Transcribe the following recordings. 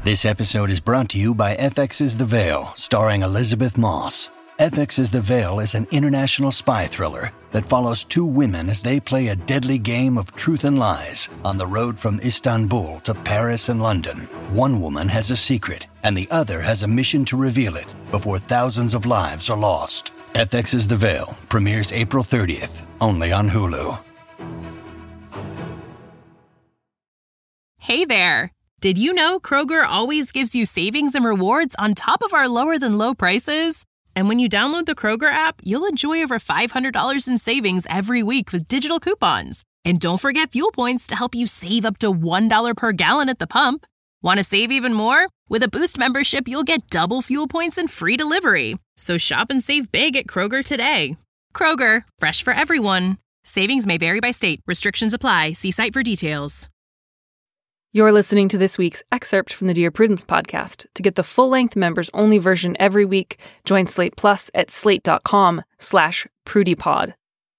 This episode is brought to you by FX's The Veil, starring Elizabeth Moss. FX's The Veil is an international spy thriller that follows two women as they play a deadly game of truth and lies on the road from Istanbul to Paris and London. One woman has a secret, and the other has a mission to reveal it before thousands of lives are lost. FX's The Veil premieres April 30th, only on Hulu. Hey there! Did you know Kroger always gives you savings and rewards on top of our lower-than-low prices? And when you download the Kroger app, you'll enjoy over $500 in savings every week with digital coupons. And don't forget fuel points to help you save up to $1 per gallon at the pump. Want to save even more? With a Boost membership, you'll get double fuel points and free delivery. So shop and save big at Kroger today. Kroger, fresh for everyone. Savings may vary by state. Restrictions apply. See site for details. You're listening to this week's excerpt from the Dear Prudence podcast. To get the full-length members-only version every week, join Slate Plus at slate.com/prudypod.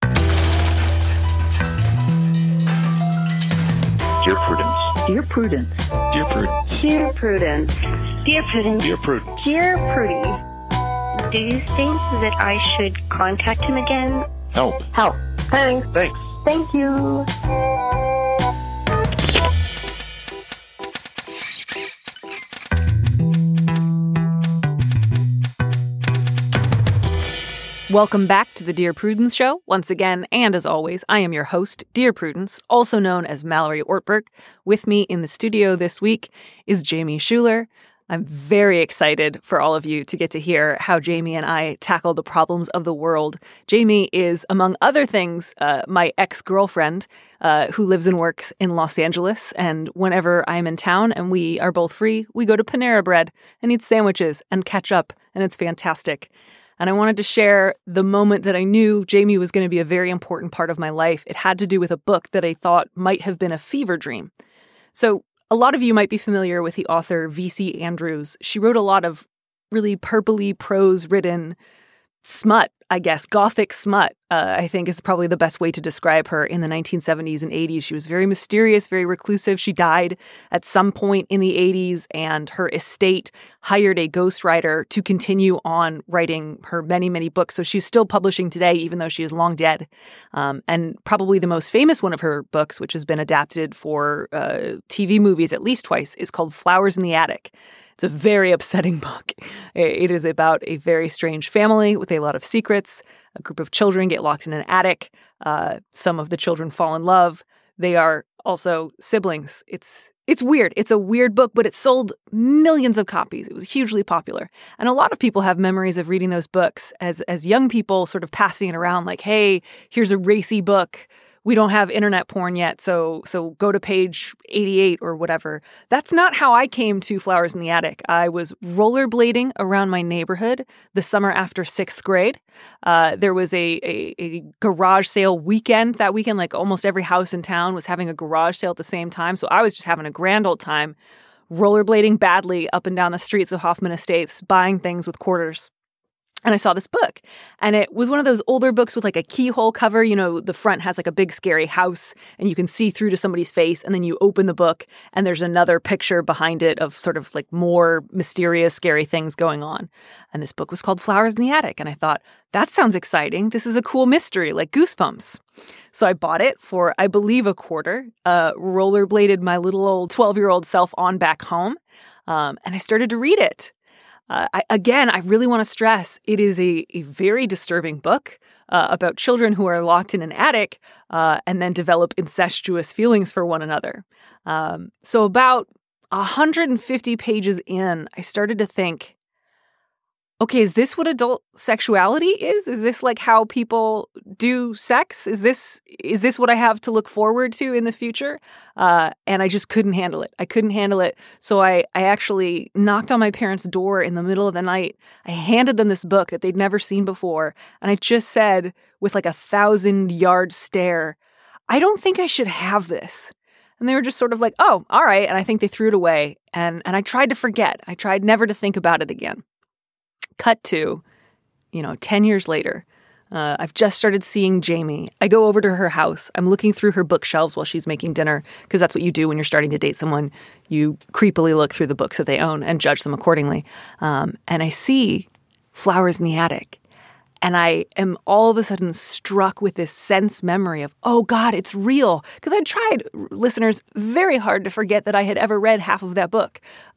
Dear Prudence. Dear Prudence. Dear Prudence. Dear Prudence. Dear Prudence. Dear Prudence. Dear Prudy, do you think that I should contact him again? Help. Help. Thanks. Thanks. Thank you. Welcome back to the Dear Prudence Show. Once again, and as always, I am your host, Dear Prudence, also known as Mallory Ortberg. With me in the studio this week is Jamie Schuler. I'm very excited for all of you to get to hear how Jamie and I tackle the problems of the world. Jamie is, among other things, my ex-girlfriend who lives and works in Los Angeles. And whenever I'm in town and we are both free, we go to Panera Bread and eat sandwiches and catch up. And it's fantastic. And I wanted to share the moment that I knew Jamie was going to be a very important part of my life. It had to do with a book that I thought might have been a fever dream. So a lot of you might be familiar with the author V.C. Andrews. She wrote a lot of really purpley prose-ridden smut, I guess, gothic smut, I think is probably the best way to describe her in the 1970s and 80s. She was very mysterious, very reclusive. She died at some point in the 80s, and her estate hired a ghostwriter to continue on writing her many, many books. So she's still publishing today, even though she is long dead. And probably the most famous one of her books, which has been adapted for TV movies at least twice, is called Flowers in the Attic. It's a very upsetting book. It is about a very strange family with a lot of secrets. A group of children get locked in an attic. Some of the children fall in love. They are also siblings. It's weird. It's a weird book, but it sold millions of copies. It was hugely popular. And a lot of people have memories of reading those books as young people, sort of passing it around like, hey, here's a racy book. We don't have internet porn yet, so go to page 88 or whatever. That's not how I came to Flowers in the Attic. I was rollerblading around my neighborhood the summer after 6th grade. There was a garage sale weekend. That weekend, like almost every house in town was having a garage sale at the same time. So I was just having a grand old time rollerblading badly up and down the streets of Hoffman Estates, buying things with quarters. And I saw this book, and it was one of those older books with like a keyhole cover. You know, the front has like a big scary house and you can see through to somebody's face, and then you open the book and there's another picture behind it of sort of like more mysterious, scary things going on. And this book was called Flowers in the Attic. And I thought, that sounds exciting. This is a cool mystery, like Goosebumps. So I bought it for, I believe, a quarter, rollerbladed my little old 12-year-old self on back home, and I started to read it. I really want to stress it is a very disturbing book about children who are locked in an attic and then develop incestuous feelings for one another. So about 150 pages in, I started to think, okay, is this what adult sexuality is? Is this like how people do sex? Is this what I have to look forward to in the future? And I just couldn't handle it. I couldn't handle it. So I actually knocked on my parents' door in the middle of the night. I handed them this book that they'd never seen before. And I just said, with like a 1,000-yard stare, I don't think I should have this. And they were just sort of like, oh, all right. And I think they threw it away. And I tried to forget. I tried never to think about it again. Cut to, 10 years later, I've just started seeing Jamie. I go over to her house. I'm looking through her bookshelves while she's making dinner, because that's what you do when you're starting to date someone. You creepily look through the books that they own and judge them accordingly. And I see Flowers in the Attic. And I am all of a sudden struck with this sense memory of, oh God, it's real. Because I tried, listeners, very hard to forget that I had ever read half of that book.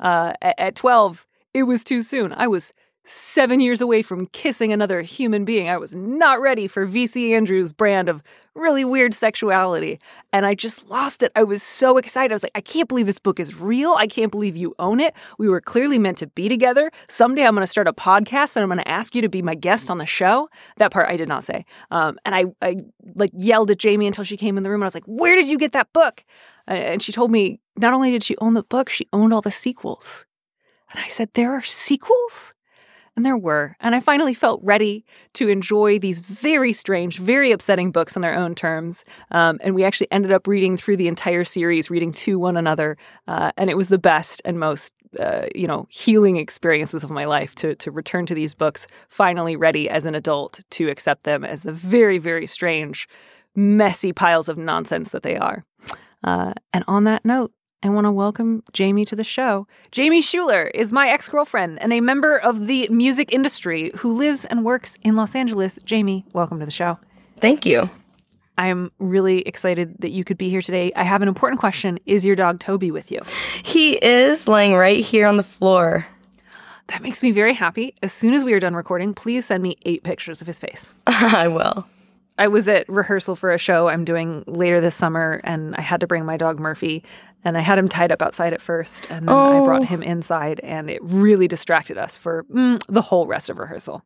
At 12, it was too soon. I was 7 years away from kissing another human being. I was not ready for V.C. Andrews' brand of really weird sexuality. And I just lost it. I was so excited. I was like, I can't believe this book is real. I can't believe you own it. We were clearly meant to be together. Someday I'm going to start a podcast and I'm going to ask you to be my guest on the show. That part I did not say. And I like yelled at Jamie until she came in the room and I was like, where did you get that book? And she told me not only did she own the book, she owned all the sequels. And I said, there are sequels? And there were. And I finally felt ready to enjoy these very strange, very upsetting books on their own terms. And we actually ended up reading through the entire series, reading to one another. And it was the best and most, healing experiences of my life to return to these books, finally ready as an adult to accept them as the very, very strange, messy piles of nonsense that they are. And on that note, I want to welcome Jamie to the show. Jamie Schuler is my ex-girlfriend and a member of the music industry who lives and works in Los Angeles. Jamie, welcome to the show. Thank you. I'm really excited that you could be here today. I have an important question. Is your dog Toby with you? He is laying right here on the floor. That makes me very happy. As soon as we are done recording, please send me 8 pictures of his face. I will. I was at rehearsal for a show I'm doing later this summer, and I had to bring my dog Murphy, and I had him tied up outside at first, and then I brought him inside, and it really distracted us for the whole rest of rehearsal.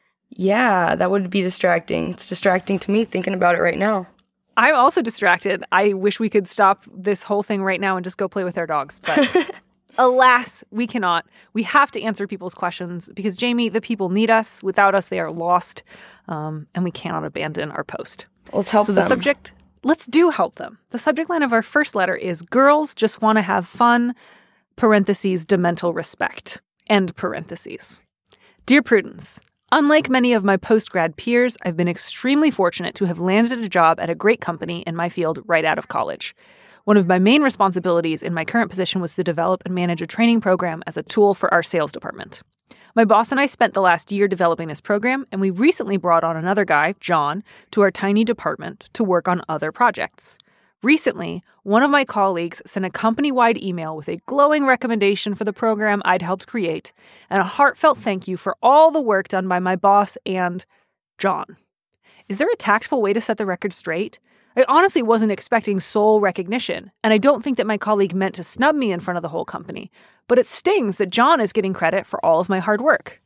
Yeah, that would be distracting. It's distracting to me thinking about it right now. I'm also distracted. I wish we could stop this whole thing right now and just go play with our dogs, but alas, we cannot. We have to answer people's questions because, Jamie, the people need us. Without us, they are lost, and we cannot abandon our post. Let's help them. So the subject, let's do help them. The subject line of our first letter is girls just want to have fun, parentheses, demental respect, end parentheses. Dear Prudence, unlike many of my post-grad peers, I've been extremely fortunate to have landed a job at a great company in my field right out of college. One of my main responsibilities in my current position was to develop and manage a training program as a tool for our sales department. My boss and I spent the last year developing this program, and we recently brought on another guy, John, to our tiny department to work on other projects. Recently, one of my colleagues sent a company-wide email with a glowing recommendation for the program I'd helped create, and a heartfelt thank you for all the work done by my boss and John. Is there a tactful way to set the record straight? I honestly wasn't expecting sole recognition, and I don't think that my colleague meant to snub me in front of the whole company, but it stings that John is getting credit for all of my hard work.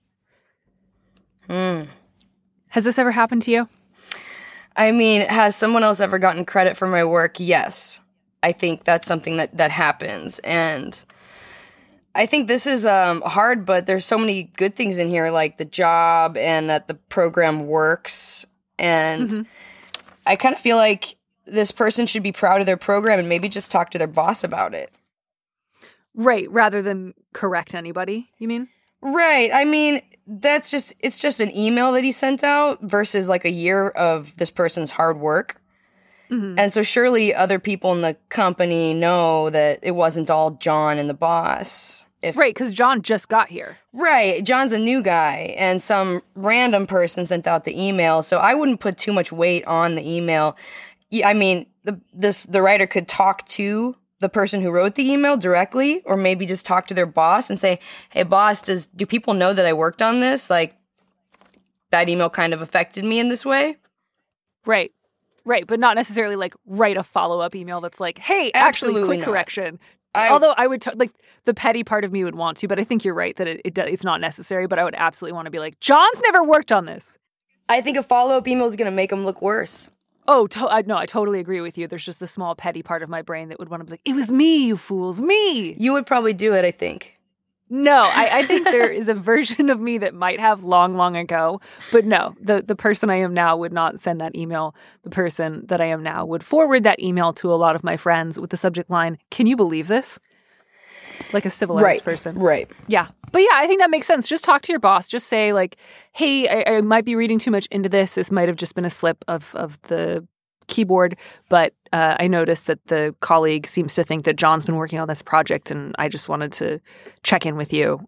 Has this ever happened to you? I mean, has someone else ever gotten credit for my work? Yes. I think that's something that happens, and I think this is hard, but there's so many good things in here, like the job and that the program works, and I kind of feel like this person should be proud of their program and maybe just talk to their boss about it. Right, rather than correct anybody, you mean? Right. I mean, it's just an email that he sent out versus like a year of this person's hard work. And so surely other people in the company know that it wasn't all John and the boss. Right, because John just got here. Right. John's a new guy, and some random person sent out the email, so I wouldn't put too much weight on the email. I mean, the writer could talk to the person who wrote the email directly, or maybe just talk to their boss and say, hey, boss, do people know that I worked on this? Like, that email kind of affected me in this way? Right. Right, but not necessarily, like, write a follow-up email that's like, hey, actually, quick correction. Although I would, like, the petty part of me would want to, but I think you're right that it's not necessary, but I would absolutely want to be like, John's never worked on this. I think a follow-up email is going to make him look worse. Oh, no, I totally agree with you. There's just the small petty part of my brain that would want to be like, it was me, you fools, me. You would probably do it, I think. No, I think there is a version of me that might have long ago, but no, the person I am now would not send that email. The person that I am now would forward that email to a lot of my friends with the subject line, can you believe this? Like a civilized person. Right. Yeah. But yeah, I think that makes sense. Just talk to your boss. Just say like, hey, I might be reading too much into this. This might have just been a slip of the keyboard, but I noticed that the colleague seems to think that John's been working on this project, and I just wanted to check in with you.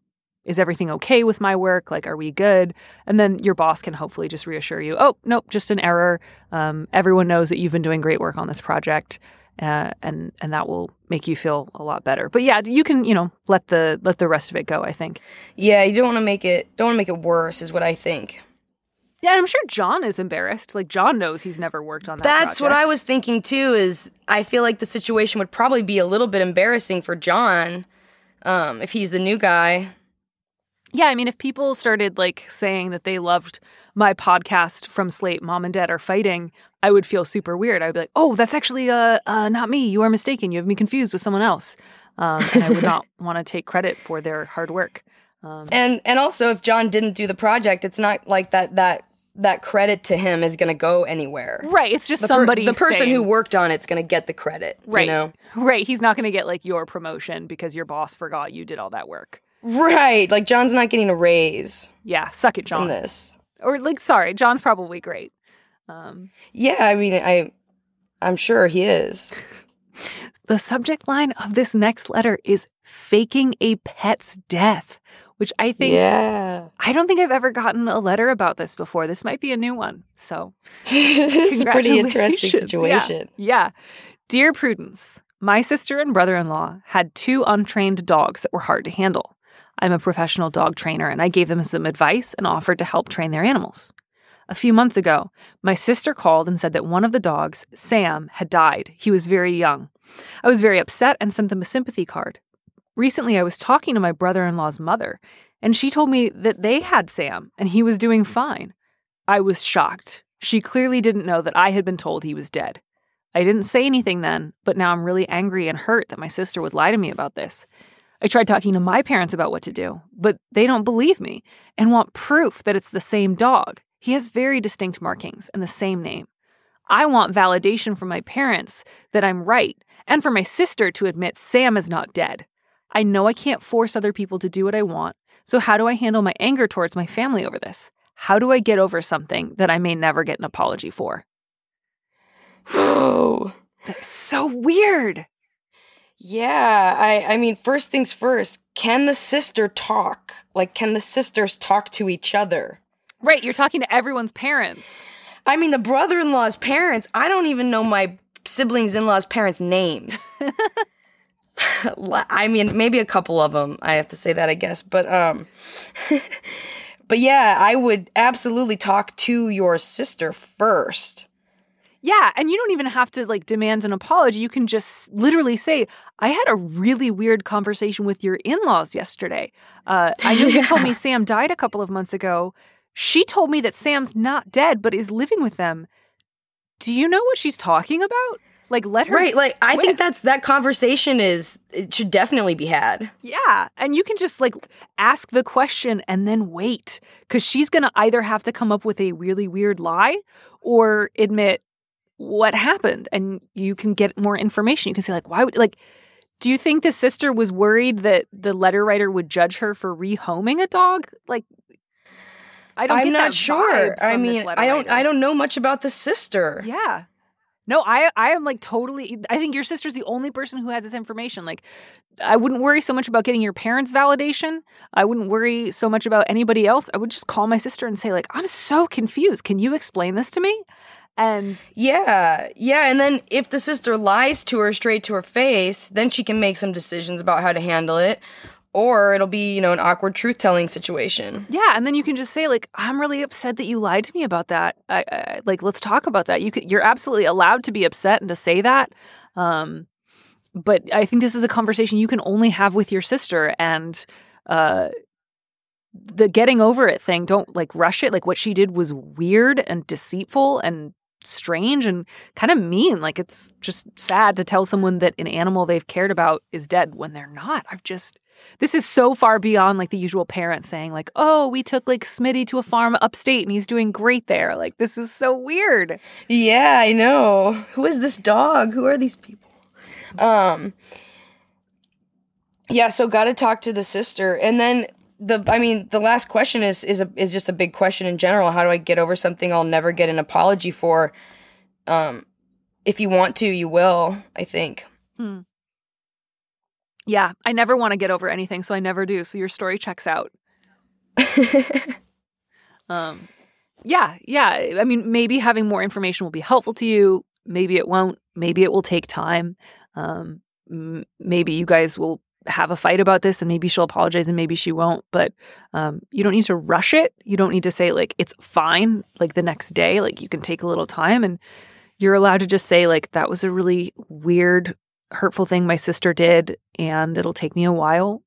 Is everything okay with my work? Like, are we good? And then your boss can hopefully just reassure you, oh, nope, just an error. Everyone knows that you've been doing great work on this project, and that will make you feel a lot better. But yeah, you can, let the rest of it go, I think. Yeah, you don't want to make it worse is what I think. Yeah, I'm sure John is embarrassed. Like, John knows he's never worked on that That's project. what I was thinking, too, is I feel like the situation would probably be a little bit embarrassing for John if he's the new guy. Yeah, I mean, if people started, like, saying that they loved my podcast from Slate, Mom and Dad Are Fighting, I would feel super weird. I would be like, oh, that's actually not me. You are mistaken. You have me confused with someone else. And I would not want to take credit for their hard work. And also, if John didn't do the project, it's not like that credit to him is going to go anywhere. Right. It's just somebody the person saying, who worked on it's going to get the credit. Right. You know? Right. He's not going to get, like, your promotion because your boss forgot you did all that work. Right. Like, John's not getting a raise. Yeah. Suck it, John. From this. Or, like, sorry, John's probably great. Yeah, I mean, I'm sure he is. The subject line of this next letter is faking a pet's death, which I think, I don't think I've ever gotten a letter about this before. This might be a new one. So this is a pretty interesting situation. Yeah. Dear Prudence, my sister and brother-in-law had 2 untrained dogs that were hard to handle. I'm a professional dog trainer, and I gave them some advice and offered to help train their animals. A few months ago, my sister called and said that one of the dogs, Sam, had died. He was very young. I was very upset and sent them a sympathy card. Recently, I was talking to my brother-in-law's mother, and she told me that they had Sam, and he was doing fine. I was shocked. She clearly didn't know that I had been told he was dead. I didn't say anything then, but now I'm really angry and hurt that my sister would lie to me about this. I tried talking to my parents about what to do, but they don't believe me and want proof that it's the same dog. He has very distinct markings and the same name. I want validation from my parents that I'm right and for my sister to admit Sam is not dead. I know I can't force other people to do what I want, so how do I handle my anger towards my family over this? How do I get over something that I may never get an apology for? Whoa. That's so weird. Yeah, I mean, first things first, can the sister talk? Like, can the sisters talk to each other? Right, you're talking to everyone's parents. I mean, the brother-in-law's parents, I don't even know my siblings-in-law's parents' names. I mean, maybe a couple of them, I have to say that, I guess. But yeah, I would absolutely talk to your sister first. Yeah, and you don't even have to, like, demand an apology. You can just literally say, I had a really weird conversation with your in-laws yesterday. I know you told me Sam died a couple of months ago. She told me that Sam's not dead, but is living with them. Do you know what she's talking about? Like, let her Right, like, twist. I think that conversation it should definitely be had. Yeah, and you can just, like, ask the question and then wait. Because she's going to either have to come up with a really weird lie or admit what happened, and you can get more information. You can say, like, why would, like, do you think the sister was worried that the letter writer would judge her for rehoming a dog? Like, I'm not sure. I mean, I don't know much about the sister. Yeah. No, I am, like, totally, I think your sister's the only person who has this information. Like, I wouldn't worry so much about getting your parents' validation. I wouldn't worry so much about anybody else. I would just call my sister and say, like, I'm so confused. Can you explain this to me? And yeah, and then if the sister lies to her straight to her face, then she can make some decisions about how to handle it, or it'll be, an awkward truth-telling situation. Yeah, and then you can just say, like, I'm really upset that you lied to me about that. Like, let's talk about that. You're absolutely allowed to be upset and to say that. But I think this is a conversation you can only have with your sister, and the getting over it thing, don't, like, rush it. Like, what she did was weird and deceitful and strange and kind of mean. Like, it's just sad to tell someone that an animal they've cared about is dead when they're not. This is so far beyond, like, the usual parent saying, like, oh, we took, like, Smitty to a farm upstate and he's doing great there. Like, this is so weird. Yeah, I know. Who is this dog? Who are these people? Yeah, so got to talk to the sister. And then the last question is just a big question in general. How do I get over something I'll never get an apology for? If you want to, you will, I think. Yeah, I never want to get over anything, so I never do. So your story checks out. Yeah. I mean, maybe having more information will be helpful to you. Maybe it won't. Maybe it will take time. Maybe you guys will have a fight about this and maybe she'll apologize and maybe she won't. But you don't need to rush it. You don't need to say, like, it's fine, like, the next day. Like, you can take a little time and you're allowed to just say, like, that was a really weird, hurtful thing my sister did and it'll take me a while.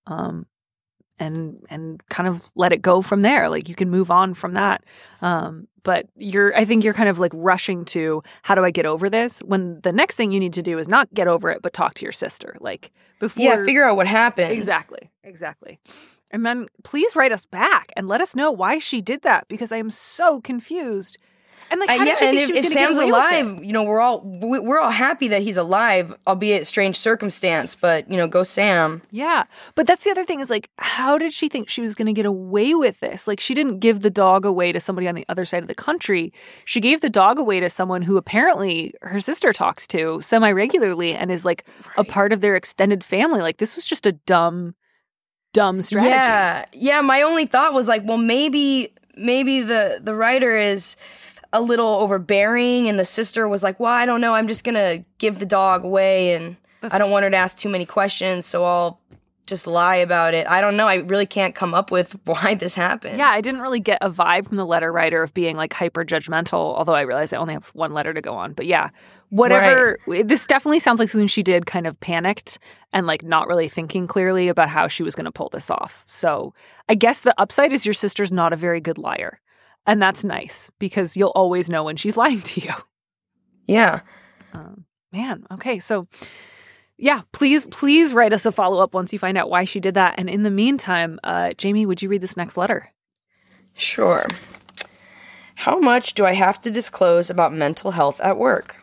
And kind of let it go from there. Like, you can move on from that. But I think you're kind of like rushing to, how do I get over this? When the next thing you need to do is not get over it, but talk to your sister. Like, before. Yeah, figure out what happened. Exactly. And then please write us back and let us know why she did that, because I am so confused. And like, how did she think she was if gonna Sam's get away alive, with it? we're all happy that he's alive, albeit strange circumstance. But go Sam. Yeah, but that's the other thing is, like, how did she think she was going to get away with this? Like, she didn't give the dog away to somebody on the other side of the country. She gave the dog away to someone who apparently her sister talks to semi-regularly and is like a part of their extended family. Like, this was just a dumb strategy. Yeah. My only thought was like, well, maybe the writer is a little overbearing and the sister was like, well, I don't know, I'm just gonna give the dog away and I don't want her to ask too many questions, so I'll just lie about it. I don't know. I really can't come up with why this happened. Yeah, I didn't really get a vibe from the letter writer of being like hyper judgmental, although I realize I only have one letter to go on. But yeah, whatever. Right. This definitely sounds like something she did kind of panicked and like not really thinking clearly about how she was going to pull this off. So I guess the upside is your sister's not a very good liar. And that's nice because you'll always know when she's lying to you. Yeah. Man. Okay. So yeah, please write us a follow-up once you find out why she did that. And in the meantime, Jamie, would you read this next letter? Sure. How much do I have to disclose about mental health at work?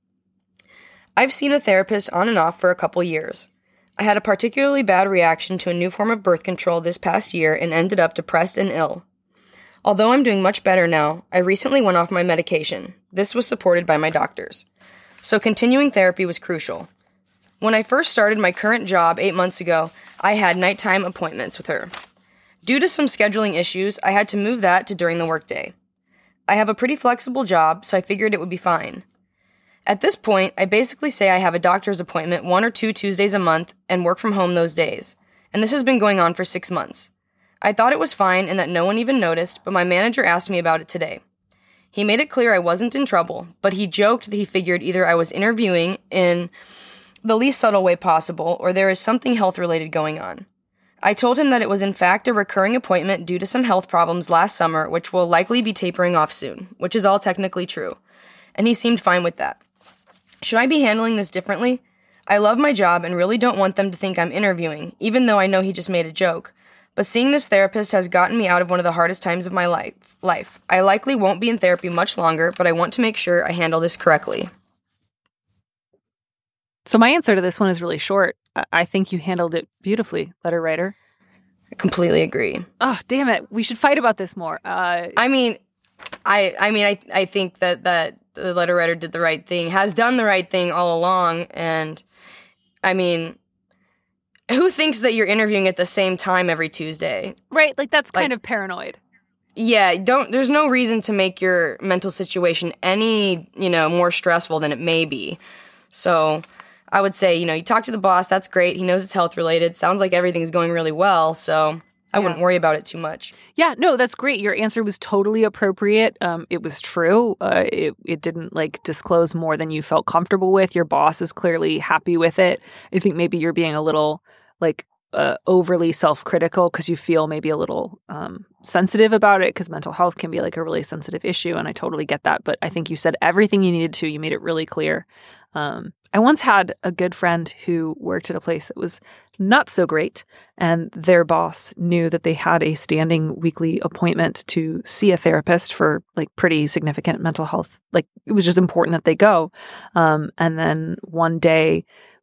I've seen a therapist on and off for a couple years. I had a particularly bad reaction to a new form of birth control this past year and ended up depressed and ill. Although I'm doing much better now, I recently went off my medication. This was supported by my doctors. So continuing therapy was crucial. When I first started my current job 8 months ago, I had nighttime appointments with her. Due to some scheduling issues, I had to move that to during the workday. I have a pretty flexible job, so I figured it would be fine. At this point, I basically say I have a doctor's appointment 1 or 2 Tuesdays a month and work from home those days. And this has been going on for 6 months. I thought it was fine and that no one even noticed, but my manager asked me about it today. He made it clear I wasn't in trouble, but he joked that he figured either I was interviewing in the least subtle way possible or there is something health-related going on. I told him that it was in fact a recurring appointment due to some health problems last summer, which will likely be tapering off soon, which is all technically true. And he seemed fine with that. Should I be handling this differently? I love my job and really don't want them to think I'm interviewing, even though I know he just made a joke. But seeing this therapist has gotten me out of one of the hardest times of my life. I likely won't be in therapy much longer, but I want to make sure I handle this correctly. So my answer to this one is really short. I think you handled it beautifully, letter writer. I completely agree. Oh, damn it. We should fight about this more. I think that the letter writer did the right thing, has done the right thing all along. And I mean, who thinks that you're interviewing at the same time every Tuesday? Right. Like, that's kind of paranoid. Yeah. There's no reason to make your mental situation any, more stressful than it may be. So I would say, you talk to the boss. That's great. He knows it's health related. Sounds like everything's going really well. So I wouldn't worry about it too much. Yeah, no, that's great. Your answer was totally appropriate. It was true. It didn't disclose more than you felt comfortable with. Your boss is clearly happy with it. I think maybe you're being a little overly self-critical because you feel maybe a little sensitive about it because mental health can be a really sensitive issue, and I totally get that. But I think you said everything you needed to. You made it really clear. I once had a good friend who worked at a place that was not so great, and their boss knew that they had a standing weekly appointment to see a therapist for pretty significant mental health. It was just important that they go. And then one day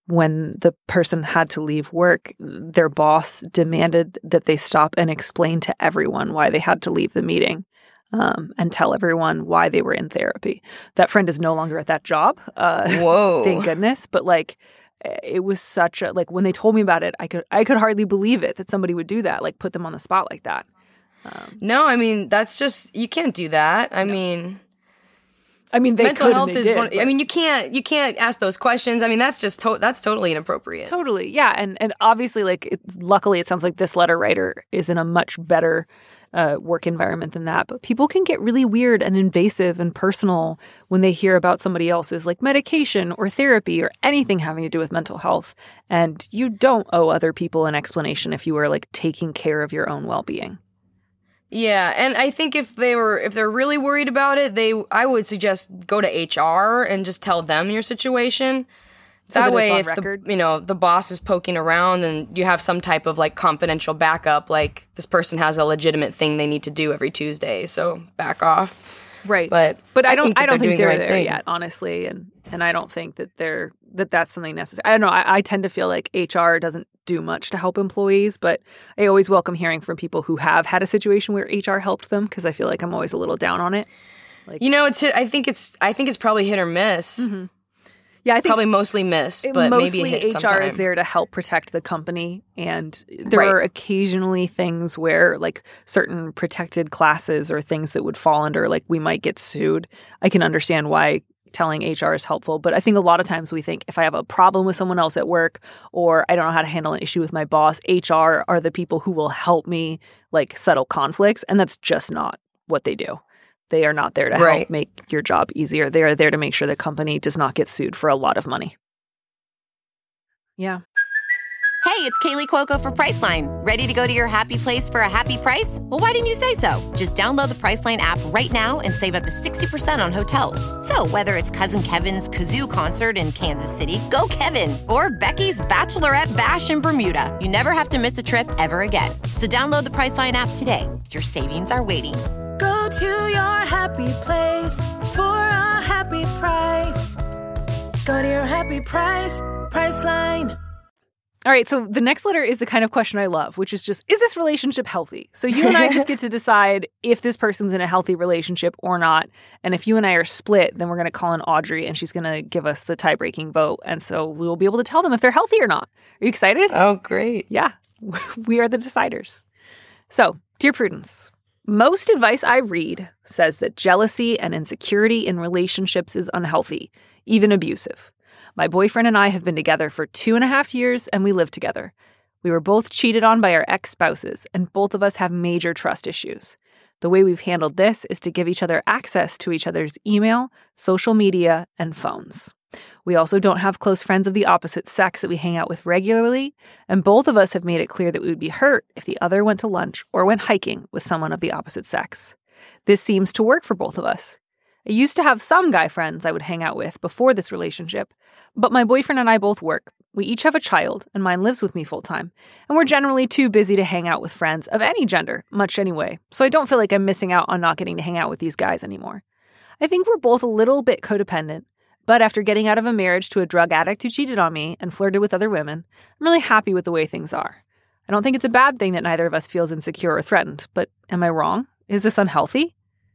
when the person had to leave work, their boss demanded that they stop and explain to everyone why they had to leave the meeting, and tell everyone why they were in therapy. That friend is no longer at that job. Whoa. Thank goodness. But like, it was such a, like, when they told me about it, I could hardly believe it that somebody would do that, like put them on the spot like that. No, I mean, that's just, you can't do that. I mean, they mental health and they is did, one. but- I mean, you can't ask those questions. I mean, that's just that's totally inappropriate. Totally. Yeah. And obviously, like, luckily, it sounds like this letter writer is in a much better work environment than that. But people can get really weird and invasive and personal when they hear about somebody else's, like, medication or therapy or anything having to do with mental health. And you don't owe other people an explanation if you are, like, taking care of your own well-being. Yeah, and I think if they're really worried about it, I would suggest go to HR and just tell them your situation. So That that it's way, on if record? the boss is poking around, and you have some type of like confidential backup, like this person has a legitimate thing they need to do every Tuesday, so back off. Right. But I don't think doing the they're right there thing. yet, honestly. And I don't think that that's something necessary. I don't know. I tend to feel like HR doesn't do much to help employees, but I always welcome hearing from people who have had a situation where HR helped them, because I feel like I'm always a little down on it. Like, I think it's probably hit or miss. Mm-hmm. Yeah, I think Probably mostly miss, but mostly maybe hit HR sometime. is there to help protect the company, and there Right. are occasionally things where, like, certain protected classes or things that would fall under, like, we might get sued. I can understand why telling HR is helpful, but I think a lot of times we think if I have a problem with someone else at work, or I don't know how to handle an issue with my boss, HR are the people who will help me, like, settle conflicts, and that's just not what they do. They are not there to Right. help make your job easier. They are there to make sure the company does not get sued for a lot of money. Yeah. Hey, it's Kaylee Cuoco for Priceline. Ready to go to your happy place for a happy price? Well, why didn't you say so? Just download the Priceline app right now and save up to 60% on hotels. So whether it's Cousin Kevin's Kazoo Concert in Kansas City, go Kevin, or Becky's Bachelorette Bash in Bermuda, you never have to miss a trip ever again. So download the Priceline app today. Your savings are waiting. Go to your happy place for a happy price. Go to your happy price, Priceline. All right, so the next letter is the kind of question I love, which is just, is this relationship healthy? So you and I just get to decide if this person's in a healthy relationship or not. And if you and I are split, then we're going to call in Audrey, and she's going to give us the tie-breaking vote. And so we will be able to tell them if they're healthy or not. Are you excited? Oh, great. Yeah, we are the deciders. So, dear Prudence, most advice I read says that jealousy and insecurity in relationships is unhealthy, even abusive. My boyfriend and I have been together for 2.5 years, and we live together. We were both cheated on by our ex-spouses, and both of us have major trust issues. The way we've handled this is to give each other access to each other's email, social media, and phones. We also don't have close friends of the opposite sex that we hang out with regularly, and both of us have made it clear that we would be hurt if the other went to lunch or went hiking with someone of the opposite sex. This seems to work for both of us. I used to have some guy friends I would hang out with before this relationship, but my boyfriend and I both work. We each have a child, and mine lives with me full-time, and we're generally too busy to hang out with friends of any gender, much anyway, so I don't feel like I'm missing out on not getting to hang out with these guys anymore. I think we're both a little bit codependent, but after getting out of a marriage to a drug addict who cheated on me and flirted with other women, I'm really happy with the way things are. I don't think it's a bad thing that neither of us feels insecure or threatened, but am I wrong? Is this unhealthy?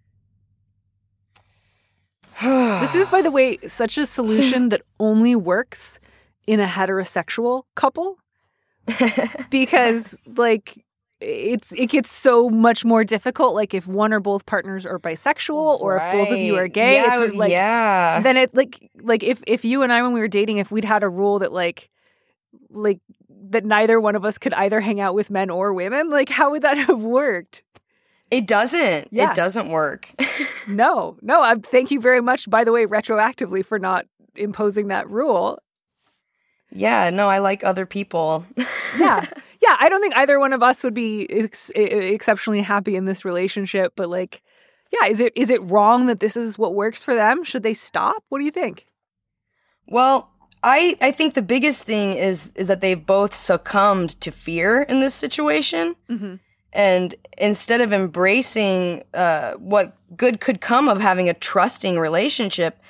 This is, by the way, such a solution that only works in a heterosexual couple, because, like, it gets so much more difficult. Like, if one or both partners are bisexual, or if both of you are gay, Yeah, it's sort of like, yeah. then it like if you and I, when we were dating, if we'd had a rule that like that neither one of us could either hang out with men or women, like, how would that have worked? It doesn't. Yeah. It doesn't work. No. Thank you very much, by the way, retroactively, for not imposing that rule. Yeah, no, I like other people. Yeah. I don't think either one of us would be exceptionally happy in this relationship. But, like, yeah, is it wrong that this is what works for them? Should they stop? What do you think? Well, I think the biggest thing is that they've both succumbed to fear in this situation. Mm-hmm. And instead of embracing what good could come of having a trusting relationship,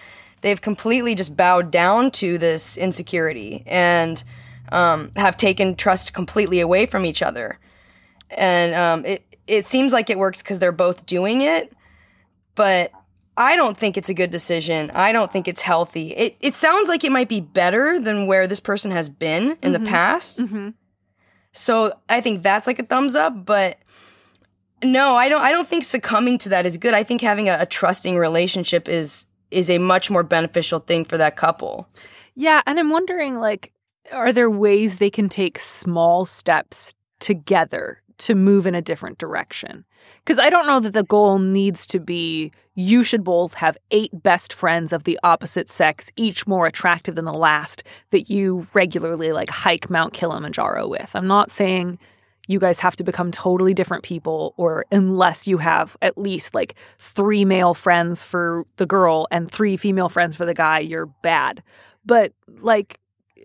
they've completely just bowed down to this insecurity and have taken trust completely away from each other. And it seems like it works because they're both doing it, but I don't think it's a good decision. I don't think it's healthy. It sounds like it might be better than where this person has been in the past. Mm-hmm. So I think that's like a thumbs up, but no, I don't think succumbing to that is good. I think having a trusting relationship is a much more beneficial thing for that couple. Yeah, and I'm wondering, like, are there ways they can take small steps together to move in a different direction? Because I don't know that the goal needs to be you should both have 8 best friends of the opposite sex, each more attractive than the last, that you regularly like hike Mount Kilimanjaro with. I'm not saying you guys have to become totally different people, or unless you have at least like 3 male friends for the girl and 3 female friends for the guy, you're bad. But like,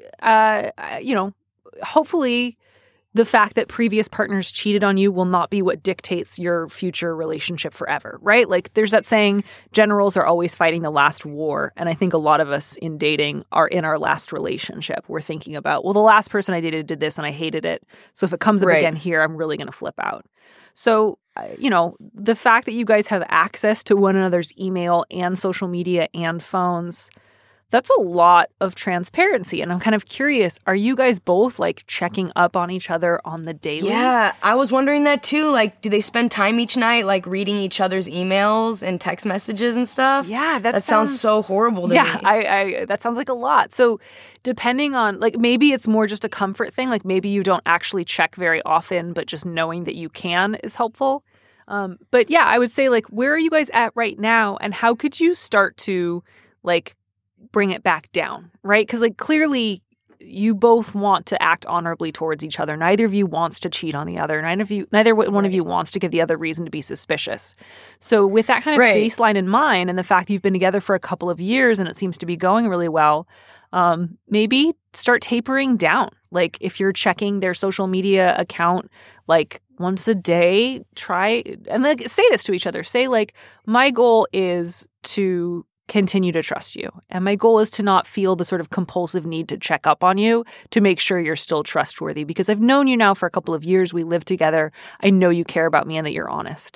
hopefully the fact that previous partners cheated on you will not be what dictates your future relationship forever, right? Like there's that saying, generals are always fighting the last war. And I think a lot of us in dating are in our last relationship. We're thinking about, well, the last person I dated did this and I hated it. So if it comes up again here, I'm really going to flip out. So, the fact that you guys have access to one another's email and social media and phones, that's a lot of transparency. And I'm kind of curious, are you guys both like checking up on each other on the daily? Yeah, I was wondering that too. Like, do they spend time each night like reading each other's emails and text messages and stuff? Yeah, that sounds so horrible to me. Yeah, that sounds like a lot. So depending on, like, maybe it's more just a comfort thing. Like maybe you don't actually check very often, but just knowing that you can is helpful. But yeah, I would say, like, where are you guys at right now? And how could you start to like bring it back down, right? Because like clearly you both want to act honorably towards each other. Neither of you wants to cheat on the other. Neither one of you wants to give the other reason to be suspicious. So with that kind of baseline in mind, and the fact that you've been together for a couple of years and it seems to be going really well, maybe start tapering down. Like if you're checking their social media account like once a day, try and like say this to each other. Say like, my goal is to continue to trust you. And my goal is to not feel the sort of compulsive need to check up on you to make sure you're still trustworthy, because I've known you now for a couple of years. We live together. I know you care about me and that you're honest.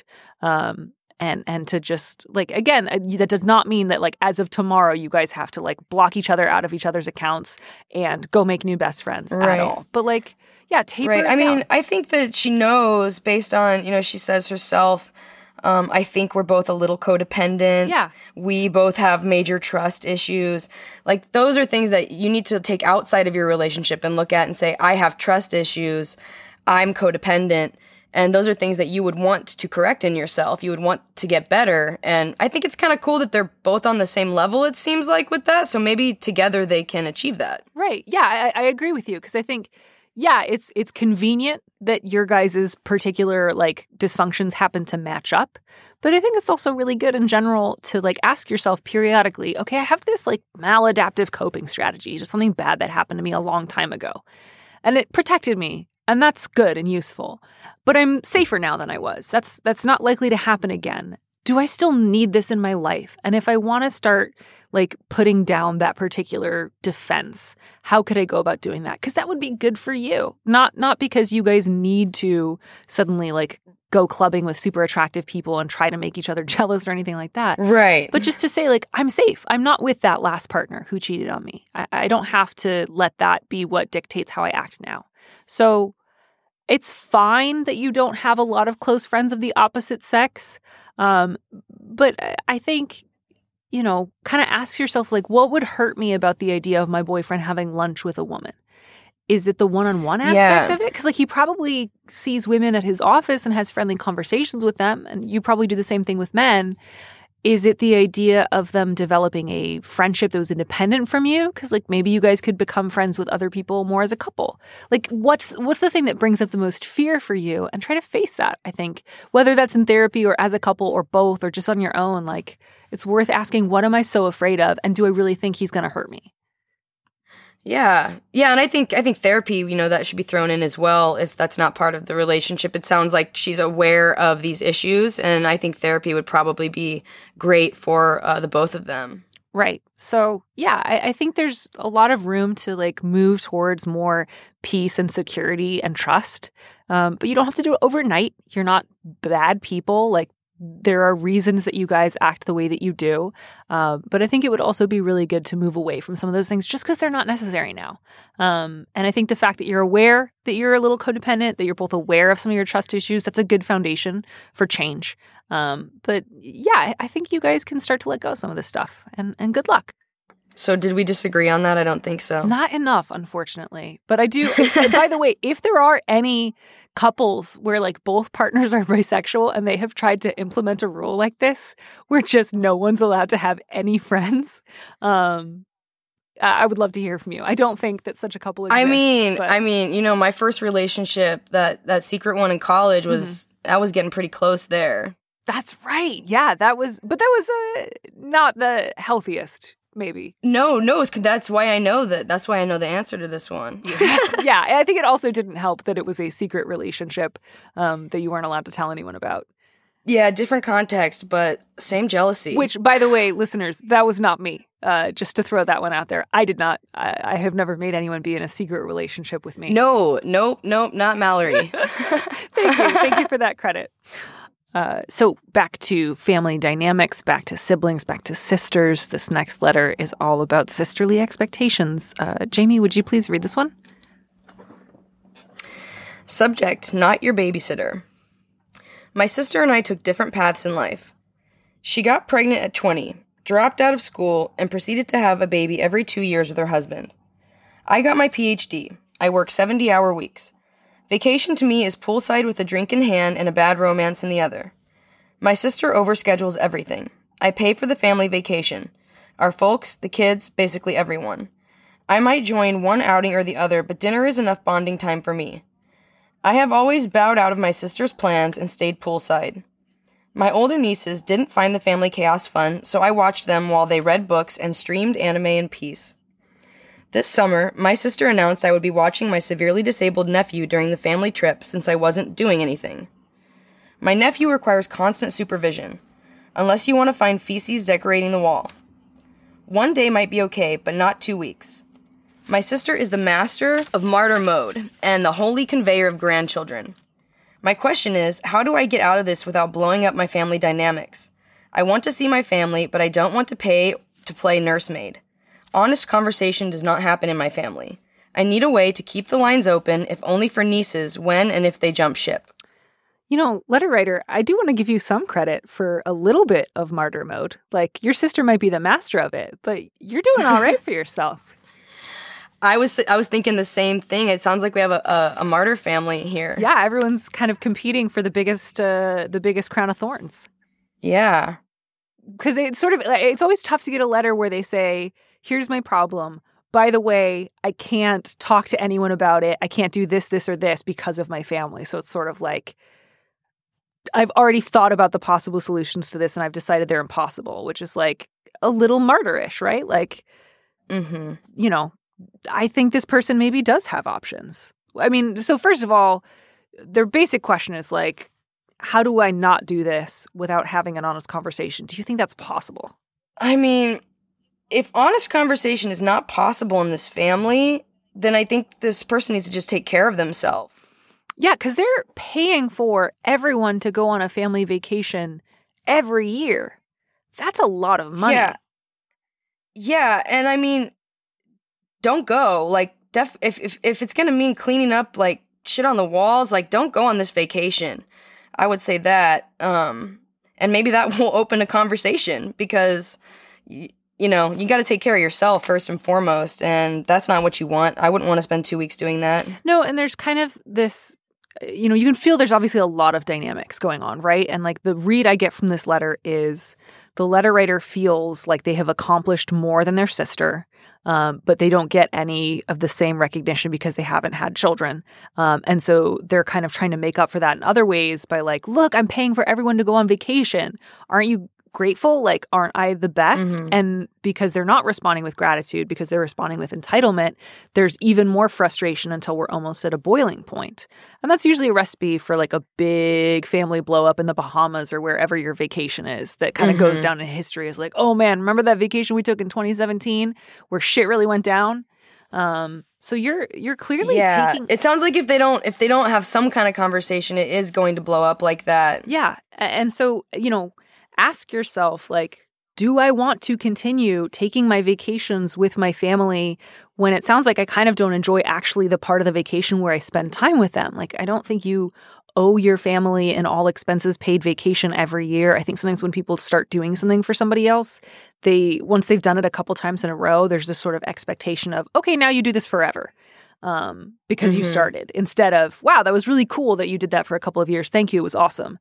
And to just like, again, that does not mean that like as of tomorrow, you guys have to like block each other out of each other's accounts and go make new best friends at all. But like, yeah, taper it down. I mean, I think that she knows based on, she says herself, I think we're both a little codependent. Yeah. We both have major trust issues. Like, those are things that you need to take outside of your relationship and look at and say, I have trust issues. I'm codependent. And those are things that you would want to correct in yourself. You would want to get better. And I think it's kind of cool that they're both on the same level, it seems like, with that. So maybe together they can achieve that. Right. Yeah, I agree with you, because I think, yeah, it's convenient that your guys' particular like dysfunctions happen to match up. But I think it's also really good in general to like ask yourself periodically, okay, I have this like maladaptive coping strategy, just something bad that happened to me a long time ago. And it protected me. And that's good and useful. But I'm safer now than I was. That's not likely to happen again. Do I still need this in my life? And if I want to start like putting down that particular defense, how could I go about doing that? Because that would be good for you. Not because you guys need to suddenly like go clubbing with super attractive people and try to make each other jealous or anything like that. Right. But just to say, like, I'm safe. I'm not with that last partner who cheated on me. I don't have to let that be what dictates how I act now. So it's fine that you don't have a lot of close friends of the opposite sex. But I think, kind of ask yourself, like, what would hurt me about the idea of my boyfriend having lunch with a woman? Is it the one-on-one aspect of it? Because, like, he probably sees women at his office and has friendly conversations with them, and you probably do the same thing with men. Is it the idea of them developing a friendship that was independent from you? Because, like, maybe you guys could become friends with other people more as a couple. Like, what's the thing that brings up the most fear for you? And try to face that, I think. Whether that's in therapy or as a couple or both or just on your own, like, it's worth asking, what am I so afraid of? And do I really think he's going to hurt me? Yeah. Yeah, and I think therapy, that should be thrown in as well if that's not part of the relationship. It sounds like she's aware of these issues, and I think therapy would probably be great for the both of them. Right. So, yeah, I think there's a lot of room to like move towards more peace and security and trust. But you don't have to do it overnight. You're not bad people. Like, there are reasons that you guys act the way that you do. But I think it would also be really good to move away from some of those things just because they're not necessary now. And I think the fact that you're aware that you're a little codependent, that you're both aware of some of your trust issues, that's a good foundation for change. But yeah, I think you guys can start to let go of some of this stuff. And good luck. So did we disagree on that? I don't think so. Not enough, unfortunately. But I do. By the way, if there are any couples where like both partners are bisexual and they have tried to implement a rule like this where just no one's allowed to have any friends, I would love to hear from you. I don't think that such a couple exists. I mean, you know, my first relationship, that secret one in college was, I was getting pretty close there. That's right. Yeah, that was not the healthiest. Maybe. No, that's why I know that. That's why I know the answer to this one. Yeah, I think it also didn't help that it was a secret relationship that you weren't allowed to tell anyone about. Yeah, different context, but same jealousy. Which, by the way, listeners, that was not me. Just to throw that one out there. I did not. I have never made anyone be in a secret relationship with me. Nope, not Mallory. Thank you for that credit. So back to family dynamics, back to siblings, back to sisters. This next letter is all about sisterly expectations. Jamie, would you please read this one? Subject, not your babysitter. My sister and I took different paths in life. She got pregnant at 20, dropped out of school, and proceeded to have a baby every 2 years with her husband. I got my PhD. I work 70-hour weeks. Vacation to me is poolside with a drink in hand and a bad romance in the other. My sister overschedules everything. I pay for the family vacation. Our folks, the kids, basically everyone. I might join one outing or the other, but dinner is enough bonding time for me. I have always bowed out of my sister's plans and stayed poolside. My older nieces didn't find the family chaos fun, so I watched them while they read books and streamed anime in peace. This summer, my sister announced I would be watching my severely disabled nephew during the family trip since I wasn't doing anything. My nephew requires constant supervision, unless you want to find feces decorating the wall. One day might be okay, but not 2 weeks. My sister is the master of martyr mode and the holy conveyor of grandchildren. My question is, how do I get out of this without blowing up my family dynamics? I want to see my family, but I don't want to pay to play nursemaid. Honest conversation does not happen in my family. I need a way to keep the lines open, if only for nieces, when and if they jump ship. You know, letter writer, I do want to give you some credit for a little bit of martyr mode. Like, your sister might be the master of it, but you're doing all right for yourself. I was thinking the same thing. It sounds like we have a martyr family here. Yeah, everyone's kind of competing for the biggest crown of thorns. Yeah. Because it's always tough to get a letter where they say, here's my problem. By the way, I can't talk to anyone about it. I can't do this, this, or this because of my family. So it's sort of like, I've already thought about the possible solutions to this and I've decided they're impossible, which is like a little martyrish, right? Like, you know, I think this person maybe does have options. I mean, so first of all, their basic question is like, how do I not do this without having an honest conversation? Do you think that's possible? I mean, if honest conversation is not possible in this family, then I think this person needs to just take care of themselves. Yeah, because they're paying for everyone to go on a family vacation every year. That's a lot of money. Yeah, and I mean, don't go. Like, if it's going to mean cleaning up, like, shit on the walls, like, don't go on this vacation. I would say that. And maybe that will open a conversation because... You know, you got to take care of yourself first and foremost, and that's not what you want. I wouldn't want to spend 2 weeks doing that. No, and there's kind of this, you know, you can feel there's obviously a lot of dynamics going on, right? And like the read I get from this letter is the letter writer feels like they have accomplished more than their sister, but they don't get any of the same recognition because they haven't had children. And so they're kind of trying to make up for that in other ways by like, look, I'm paying for everyone to go on vacation. Aren't you grateful? Like, aren't I the best? And because they're not responding with gratitude, because they're responding with entitlement, there's even more frustration until we're almost at a boiling point. And that's usually a recipe for like a big family blow up in the Bahamas or wherever your vacation is that kind of goes down in history as like, oh man, remember that vacation we took in 2017 where shit really went down? So you're clearly taking. It sounds like if they don't have some kind of conversation, it is going to blow up like that. Yeah. And so, ask yourself, like, do I want to continue taking my vacations with my family when it sounds like I kind of don't enjoy actually the part of the vacation where I spend time with them? Like, I don't think you owe your family an all expenses paid vacation every year. I think sometimes when people start doing something for somebody else, once they've done it a couple times in a row, there's this sort of expectation of, okay, now you do this forever. Because you started, instead of, wow, that was really cool that you did that for a couple of years. Thank you. It was awesome.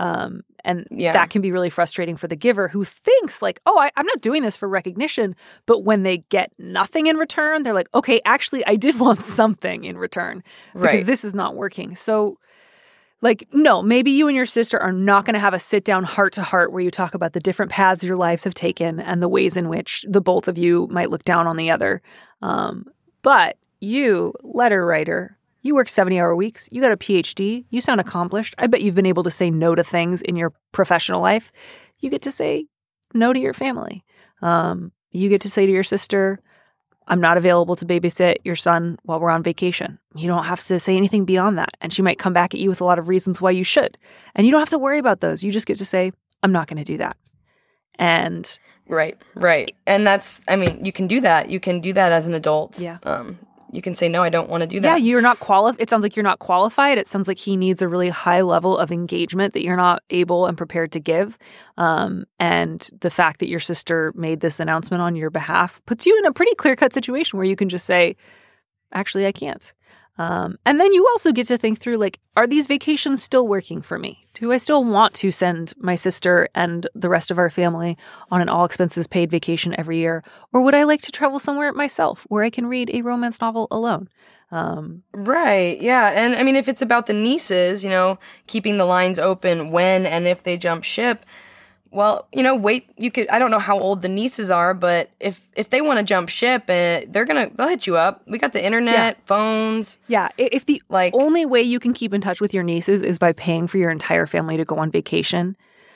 That can be really frustrating for the giver who thinks like, oh, I'm not doing this for recognition. But when they get nothing in return, they're like, okay, actually, I did want something in return because this is not working. So like, no, maybe you and your sister are not going to have a sit down heart to heart where you talk about the different paths your lives have taken and the ways in which the both of you might look down on the other. But you, letter writer, you work 70-hour weeks. You got a PhD. You sound accomplished. I bet you've been able to say no to things in your professional life. You get to say no to your family. You get to say to your sister, I'm not available to babysit your son while we're on vacation. You don't have to say anything beyond that. And she might come back at you with a lot of reasons why you should. And you don't have to worry about those. You just get to say, I'm not going to do that. And Right. And you can do that. You can do that as an adult. Yeah. You can say, no, I don't want to do that. Yeah, you're not qualified. It sounds like you're not qualified. It sounds like he needs a really high level of engagement that you're not able and prepared to give. And the fact that your sister made this announcement on your behalf puts you in a pretty clear-cut situation where you can just say, actually, I can't. And then you also get to think through, like, are these vacations still working for me? Do I still want to send my sister and the rest of our family on an all-expenses-paid vacation every year? Or would I like to travel somewhere myself where I can read a romance novel alone? Right, yeah. And, I mean, if it's about the nieces, keeping the lines open when and if they jump ship, well, wait, I don't know how old the nieces are, but if they want to jump ship, they'll hit you up. We got the internet, phones. Yeah. If the only way you can keep in touch with your nieces is by paying for your entire family to go on vacation,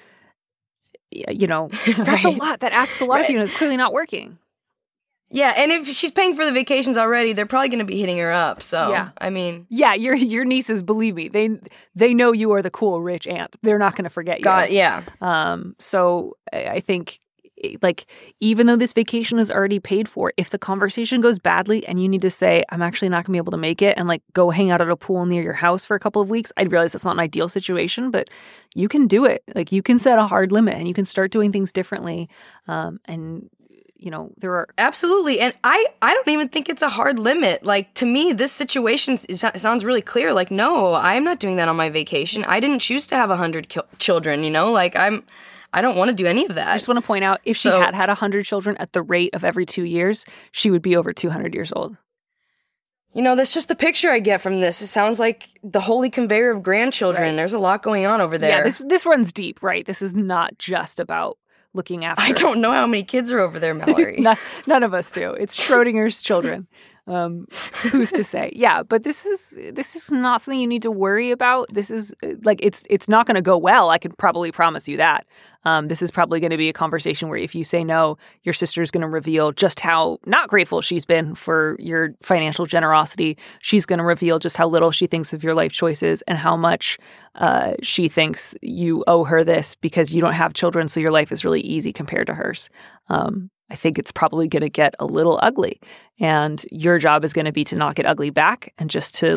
that's a lot. That asks a lot of you, and it's clearly not working. Yeah, and if she's paying for the vacations already, they're probably going to be hitting her up. So, yeah. I mean... Yeah, your nieces, believe me, they know you are the cool, rich aunt. They're not going to forget you. Yeah. So I think, like, even though this vacation is already paid for, if the conversation goes badly and you need to say, I'm actually not going to be able to make it, and, like, go hang out at a pool near your house for a couple of weeks, I realize that's not an ideal situation, but you can do it. Like, you can set a hard limit, and you can start doing things differently, and... there are... Absolutely. And I don't even think it's a hard limit. Like, to me, this situation sounds really clear. Like, no, I'm not doing that on my vacation. I didn't choose to have 100 children, Like, I don't want to do any of that. I just want to point out, if she had 100 children at the rate of every 2 years, she would be over 200 years old. That's just the picture I get from this. It sounds like the holy conveyor of grandchildren. Right. There's a lot going on over there. Yeah, this runs deep, right? This is not just about looking after. I don't know how many kids are over there, Mallory. None of us do. It's Schrodinger's children. Who's to say? Yeah, but this is not something you need to worry about. This is like it's not going to go well. I can probably promise you that. This is probably going to be a conversation where if you say no, your sister's going to reveal just how not grateful she's been for your financial generosity. She's going to reveal just how little she thinks of your life choices and how much she thinks you owe her this because you don't have children, so your life is really easy compared to hers. I think it's probably going to get a little ugly. And your job is going to be to not get ugly back and just to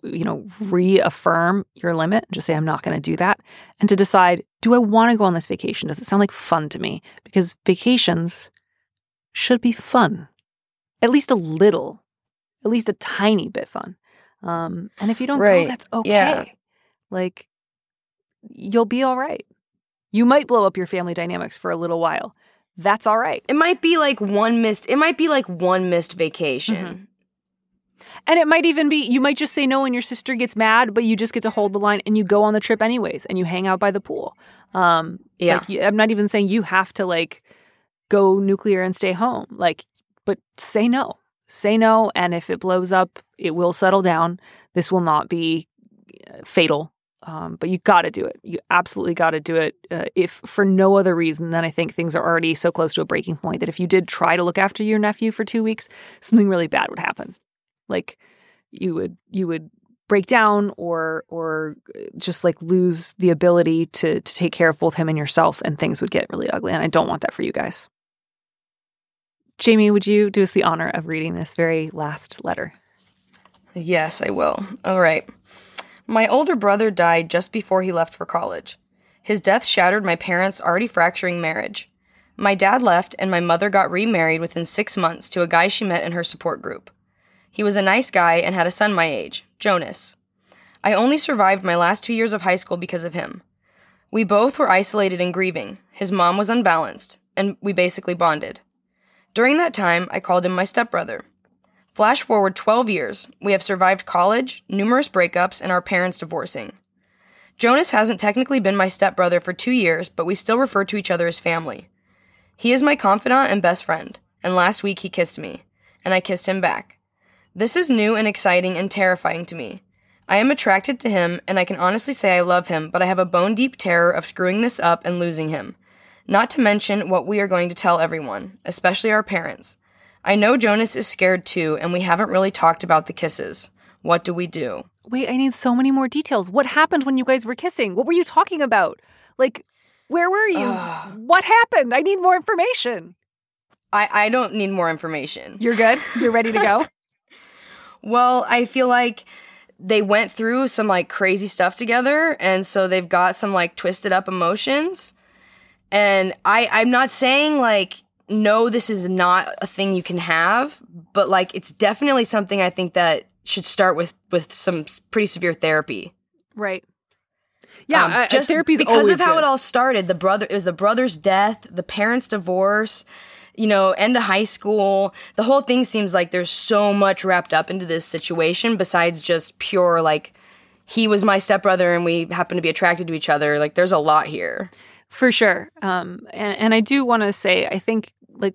reaffirm your limit and just say, I'm not going to do that. And to decide, do I want to go on this vacation? Does it sound like fun to me? Because vacations should be fun. At least a little. At least a tiny bit fun. And if you don't go, that's okay. Yeah. Like, you'll be all right. You might blow up your family dynamics for a little while. That's all right. It might be like one missed vacation. And it might even be, you might just say no and your sister gets mad, but you just get to hold the line and you go on the trip anyways and you hang out by the pool. I'm not even saying you have to like go nuclear and stay home. Like, but say no. Say no, and if it blows up, it will settle down. This will not be fatal, but you got to do it. You absolutely got to do it. If for no other reason than I think things are already so close to a breaking point that if you did try to look after your nephew for 2 weeks, something really bad would happen. Like you would break down or just like lose the ability to take care of both him and yourself, and things would get really ugly. And I don't want that for you guys. Jamie, would you do us the honor of reading this very last letter? Yes, I will. All right. My older brother died just before he left for college. His death shattered my parents' already fracturing marriage. My dad left, and my mother got remarried within 6 months to a guy she met in her support group. He was a nice guy and had a son my age, Jonas. I only survived my last 2 years of high school because of him. We both were isolated and grieving. His mom was unbalanced, and we basically bonded. During that time, I called him my stepbrother. Flash forward 12 years, we have survived college, numerous breakups, and our parents divorcing. Jonas hasn't technically been my stepbrother for 2 years, but we still refer to each other as family. He is my confidant and best friend, and last week he kissed me, and I kissed him back. This is new and exciting and terrifying to me. I am attracted to him, and I can honestly say I love him, but I have a bone-deep terror of screwing this up and losing him. Not to mention what we are going to tell everyone, especially our parents. I know Jonas is scared too, and we haven't really talked about the kisses. What do we do? Wait, I need so many more details. What happened when you guys were kissing? What were you talking about? Like, where were you? What happened? I need more information. I don't need more information. You're good? You're ready to go? Well, I feel like they went through some like crazy stuff together, and so they've got some like twisted up emotions. And I'm not saying, like, no, this is not a thing you can have, but, like, it's definitely something I think that should start with some pretty severe therapy. Right. Yeah, just therapy's because always of how good. it all started. It was the brother's death, the parents' divorce, end of high school. The whole thing seems like there's so much wrapped up into this situation besides just pure, like, he was my stepbrother and we happen to be attracted to each other. Like, there's a lot here. For sure. And I do want to say, I think, like,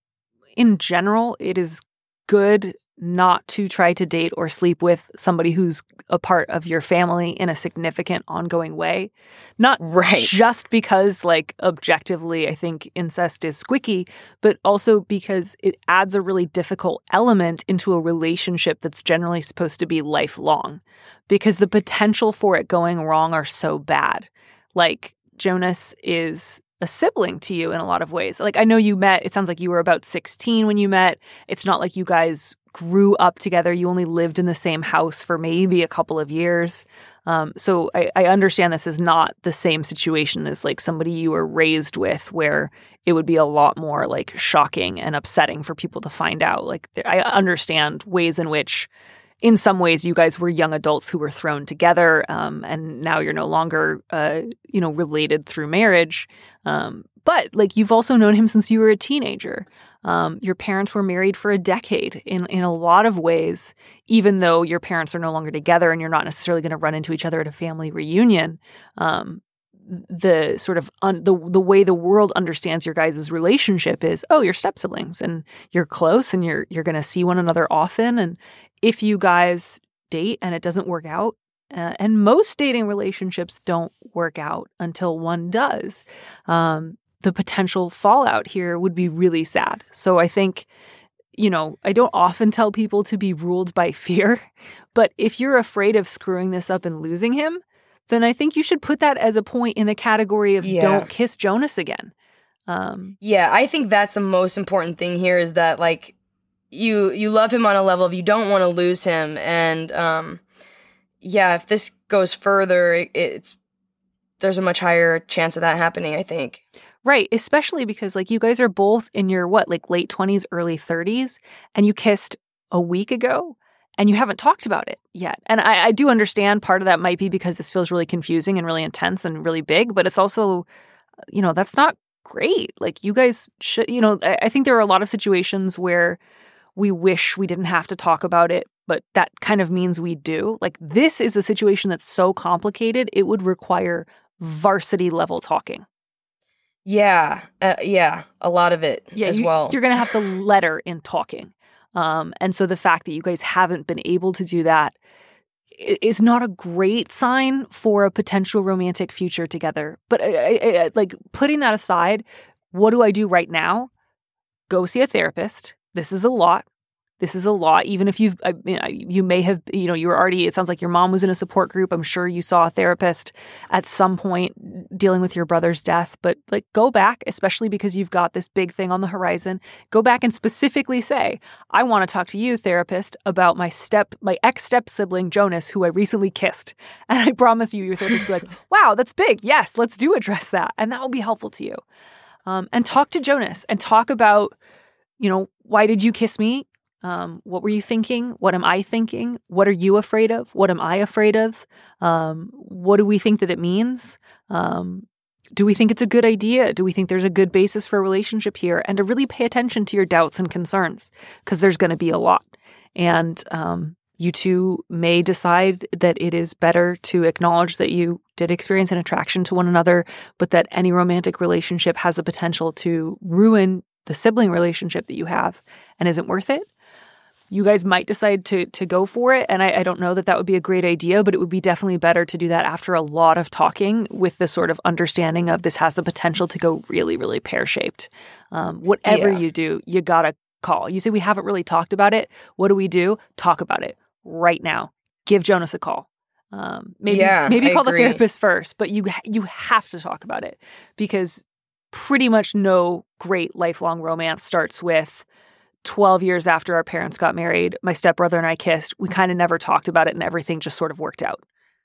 in general, it is good not to try to date or sleep with somebody who's a part of your family in a significant, ongoing way. Not just because, like, objectively, I think incest is squicky, but also because it adds a really difficult element into a relationship that's generally supposed to be lifelong. Because the potential for it going wrong are so bad. Like, Jonas is a sibling to you in a lot of ways. Like, I know you met, it sounds like you were about 16 when you met. It's not like you guys grew up together. You only lived in the same house for maybe a couple of years. So I understand this is not the same situation as like somebody you were raised with, where it would be a lot more like shocking and upsetting for people to find out. Like, I understand ways in which, in some ways, you guys were young adults who were thrown together, and now you're no longer, related through marriage. But like, you've also known him since you were a teenager. Your parents were married for a decade in a lot of ways, even though your parents are no longer together and you're not necessarily going to run into each other at a family reunion. The sort of the way the world understands your guys' relationship is, oh, you're step siblings and you're close and you're going to see one another often. And if you guys date and it doesn't work out, and most dating relationships don't work out until one does, the potential fallout here would be really sad. So I think, I don't often tell people to be ruled by fear, but if you're afraid of screwing this up and losing him, then I think you should put that as a point in the category of don't kiss Jonas again. I think that's the most important thing here, is that, like, you love him on a level of you don't want to lose him. And, if this goes further, there's a much higher chance of that happening, I think. Right, especially because, like, you guys are both in your, late 20s, early 30s, and you kissed a week ago, and you haven't talked about it yet. And I do understand part of that might be because this feels really confusing and really intense and really big, but it's also, that's not great. Like, you guys should, I think there are a lot of situations where we wish we didn't have to talk about it, but that kind of means we do. Like, this is a situation that's so complicated, it would require varsity level talking. Yeah, a lot of it as well. You're going to have to letter in talking. And so the fact that you guys haven't been able to do that is not a great sign for a potential romantic future together. But like, putting that aside, what do I do right now? Go see a therapist. This is a lot. Even if you may have, you were already, it sounds like your mom was in a support group. I'm sure you saw a therapist at some point dealing with your brother's death, but like, go back, especially because you've got this big thing on the horizon. Go back and specifically say, I want to talk to you, therapist, about my ex-step sibling, Jonas, who I recently kissed. And I promise you, your therapist will be like, wow, that's big. Yes, let's do address that. And that will be helpful to you. And talk to Jonas and talk about, why did you kiss me? What were you thinking? What am I thinking? What are you afraid of? What am I afraid of? What do we think that it means? Do we think it's a good idea? Do we think there's a good basis for a relationship here? And to really pay attention to your doubts and concerns, because there's going to be a lot. And you two may decide that it is better to acknowledge that you did experience an attraction to one another, but that any romantic relationship has the potential to ruin the sibling relationship that you have and isn't worth it. You guys might decide to go for it, and I don't know that would be a great idea, but it would be definitely better to do that after a lot of talking with the sort of understanding of this has the potential to go really, really pear-shaped. Whatever you do, you gotta call. You say we haven't really talked about it. What do we do? Talk about it right now. Give Jonas a call. Maybe call the therapist first, but you have to talk about it, because pretty much no great lifelong romance starts with 12 years after our parents got married, my stepbrother and I kissed. We kind of never talked about it, and everything just sort of worked out.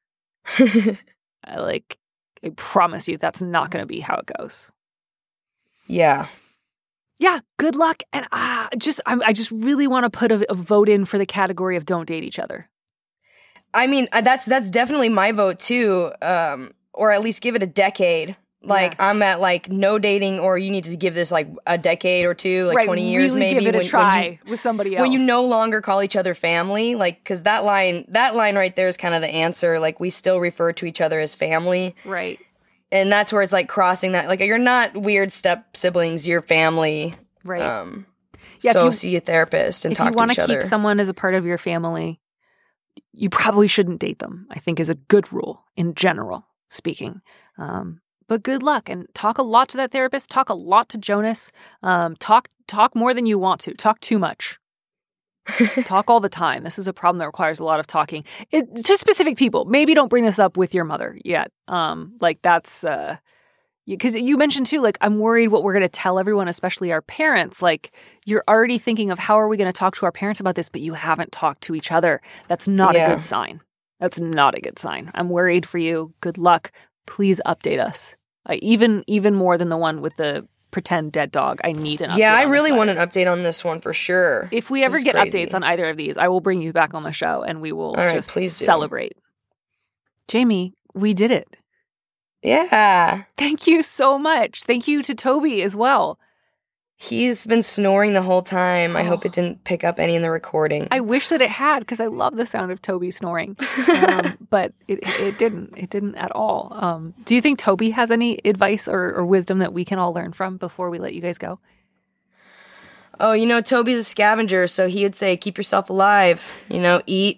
I promise you that's not going to be how it goes. Yeah. Yeah, good luck. And I just really want to put a vote in for the category of don't date each other. I mean, that's definitely my vote too, or at least give it a decade. I'm at no dating, or you need to give this a decade or two, 20 years really maybe. Give it a try with somebody else. When you no longer call each other family, because that line right there is kind of the answer. We still refer to each other as family. Right. And that's where it's crossing that. You're not weird step siblings, you're family. Right. So see a therapist and talk to each other. If you want to keep someone as a part of your family, you probably shouldn't date them, I think, is a good rule in general speaking. But good luck, and talk a lot to that therapist. Talk a lot to Jonas. Talk more than you want to. Talk too much. Talk all the time. This is a problem that requires a lot of talking to specific people. Maybe don't bring this up with your mother yet. That's because you mentioned too. I'm worried what we're going to tell everyone, especially our parents. You're already thinking of how are we going to talk to our parents about this, but you haven't talked to each other. That's not a good sign. That's not a good sign. I'm worried for you. Good luck. Please update us. Even more than the one with the pretend dead dog. I need an update. Yeah, I really want an update on this one for sure. If we ever get updates on either of these, I will bring you back on the show and we will just celebrate. Jamie, we did it. Yeah. Thank you so much. Thank you to Toby as well. He's been snoring the whole time. I hope it didn't pick up any in the recording. I wish that it had, because I love the sound of Toby snoring. But it didn't. It didn't at all. Do you think Toby has any advice or wisdom that we can all learn from before we let you guys go? Oh, Toby's a scavenger, so he would say, keep yourself alive. Eat.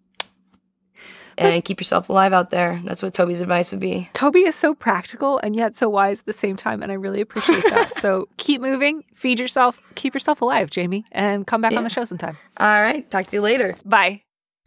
And keep yourself alive out there. That's what Toby's advice would be. Toby is so practical and yet so wise at the same time, and I really appreciate that. So keep moving, feed yourself, keep yourself alive, Jamie, and come back on the show sometime. All right. Talk to you later. Bye.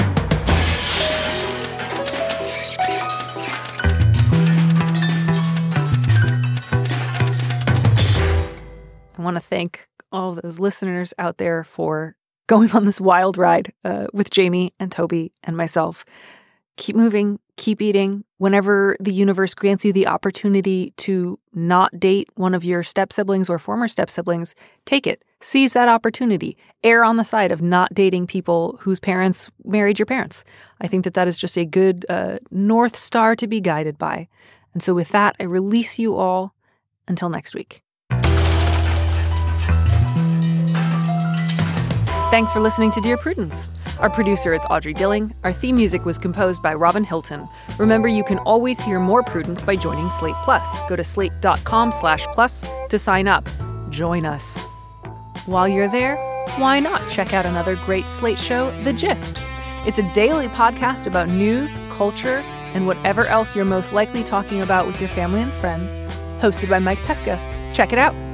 I want to thank all of those listeners out there for going on this wild ride with Jamie and Toby and myself. Keep moving, keep eating. Whenever the universe grants you the opportunity to not date one of your step-siblings or former step-siblings, take it. Seize that opportunity. Err on the side of not dating people whose parents married your parents. I think that is just a good North Star to be guided by. And so with that, I release you all until next week. Thanks for listening to Dear Prudence. Our producer is Audrey Dilling. Our theme music was composed by Robin Hilton. Remember, you can always hear more Prudence by joining Slate Plus. Go to slate.com/plus to sign up. Join us. While you're there, why not check out another great Slate show, The Gist? It's a daily podcast about news, culture, and whatever else you're most likely talking about with your family and friends, hosted by Mike Pesca. Check it out.